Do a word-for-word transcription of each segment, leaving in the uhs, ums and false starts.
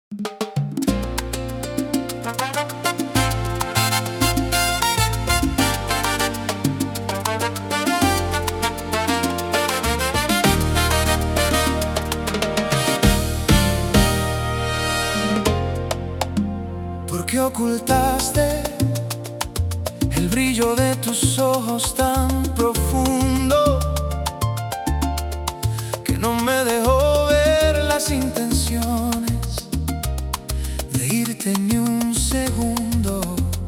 ¿Por qué ocultaste el brillo de tus ojos tan profundo que no me dejó ver las intenciones de irte ni un segundo?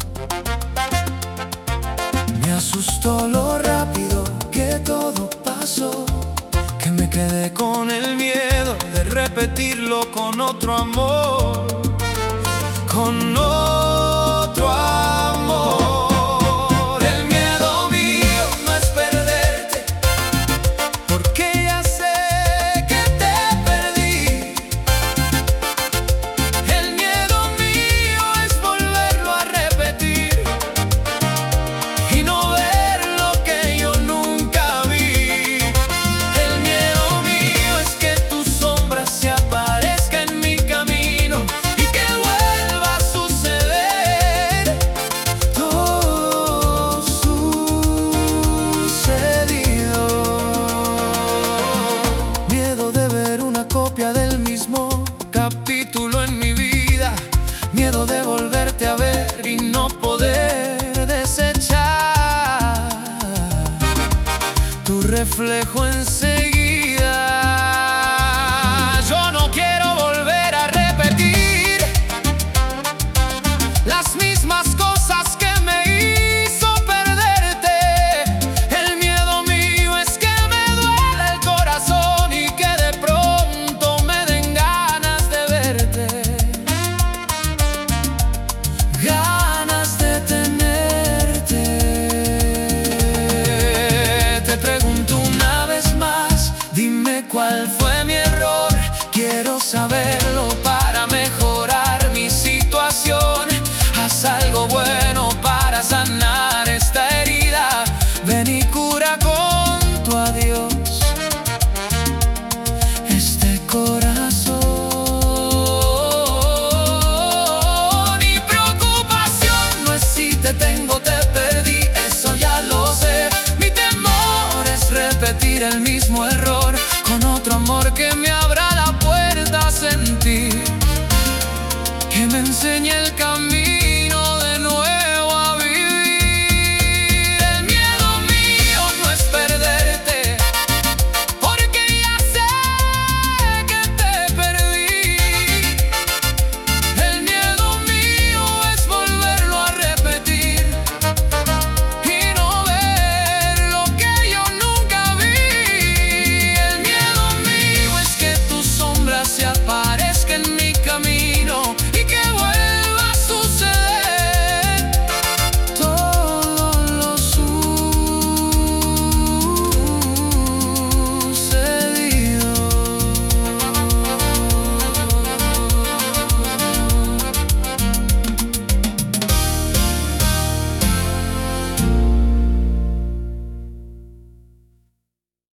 Me asustó lo rápido que todo pasó, que me quedé con el miedo de repetirlo con otro amor, con otro amor. El miedo mío no es perderte, porque ya sé que te perdí. El miedo mío es volverlo a repetir y no ver lo que yo nunca vi. El miedo mío es que tu sombra se aparezca en mi camino y que vuelva a suceder todo sucedido. Miedo de ver una copia del mismo capítulo en mi vida, miedo de volverte a ver y no poder desechar tu reflejo en